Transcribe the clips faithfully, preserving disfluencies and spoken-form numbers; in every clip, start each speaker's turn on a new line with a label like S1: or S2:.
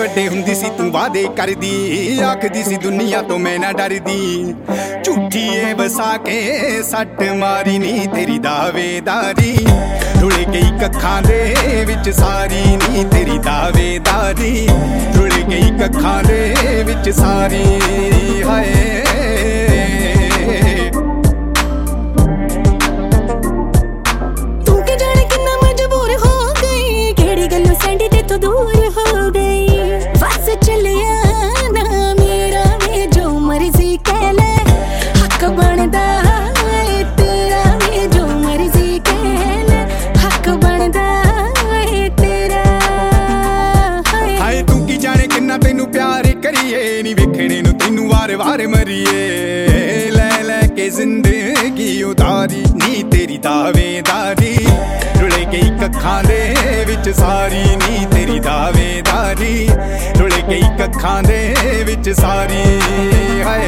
S1: ਵੱਡੇ ਹੁੰਦੀ ਸੀ ਤੂੰ ਵਾਦੇ ਕਰਦੀ, ਆਖਦੀ ਸੀ ਦੁਨੀਆ ਤੋਂ ਮੈਂ ਨਾ ਡਰਦੀ। ਝੂਠੀ ਏ ਵਸਾ ਕੇ ਸੱਟ ਮਾਰੀ ਨੀ ਤੇਰੀ ਦਾਵੇਦਾਰੀ, ਰੁਲ ਗਈ ਕੱਖਾਂ ਦੇ ਵਿੱਚ ਸਾਰੀ ਨੀ ਤੇਰੀ ਦਾਵੇਦਾਰੀ, ਰੁਲ ਗਈ ਕੱਖਾਂ ਦੇ ਵਿੱਚ ਸਾਰੀ। ਹਾਏ
S2: दूर हो गई, बस चलिया ना मेरा वे जो मर्जी कह ले, हक बनदा है तेरा वे जो मर्जी कह ले, हक बनदा है तेरा।
S1: हाय तू की जाने किन्ना तेनू प्यार करिए, नी वेखणे नू तेनू वार वार मरिए, ले ले के जिंदगी उतारी नी तेरी दावेदारी, रुल गई कखां दे विच सारी नी तेरी दावेदारी, रुल गई कखां दे विच सारी। हाय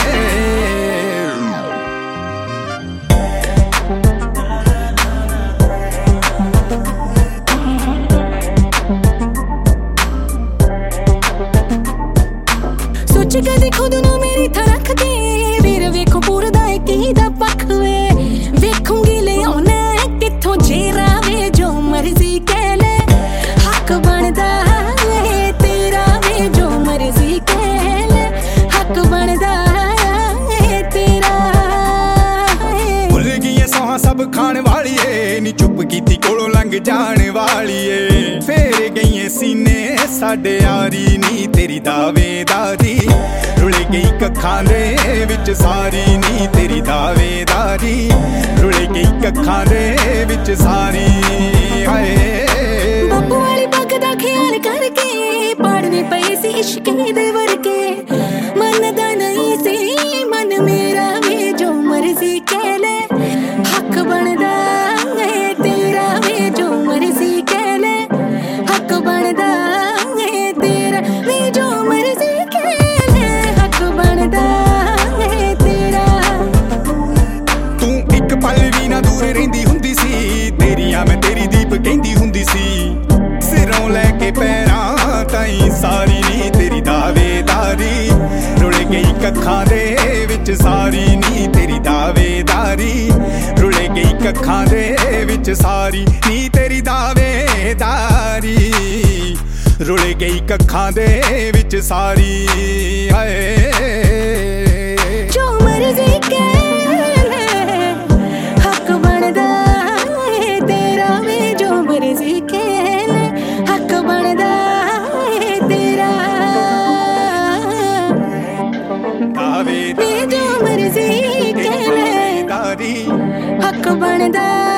S2: सोच कदी खुद नू मेरी थां रख के, वीर वेखो पूरदा है की दा पख वे, वेखूंगी ले आउना कित्थों जेरा वे जो मर्जी कह ले, हक बनदा है तेरा वे जो मर्जी कह ले, हक बनदा है तेरा।
S1: भुल गई सौहां सब खाण वाली ए, नी चुप कीती कोलों लंघ जाण वाली ए, फेर गई सीने साडे यारी नी तेरी दावेदारी, रुल गई कखां दे विच सारी नी तेरी दावेदारी, रुल गई कखां दे विच सारी। हाय
S2: बापू वाली पग दा ख्याल करके पढ़ने पए सी इश्क दे वर्के, मनदा नहीं सी मन मेरा वे जो मर्जी कह ले, हक बनदा है तेरा वे जो मर्जी कह ले, हक बनदा है तेरा वे जो मर्जी कह ले, हक बनदा है तेरा।
S1: तू एक पल भी ना दूर रहिंदी हुंदी सी, तेरियां मैं तेरी दीप कहंदी हुंदी सी, सिरों लैके पैरां ताईं सारी नी तेरी दावेदारी, रुल गई कखां दे विच सारी नी तेरी दावेदारी, रुल गई कखां दे विच सारी नी तेरी दावेदारी, रुल गई कखां दे विच सारी। हाय
S2: जो मर्जी कह ले, हक बनदा है तेरा वे जो मर्जी कह ले, हक बनदा है तेरा वे जो मर्जी कह ले, हक बनदा।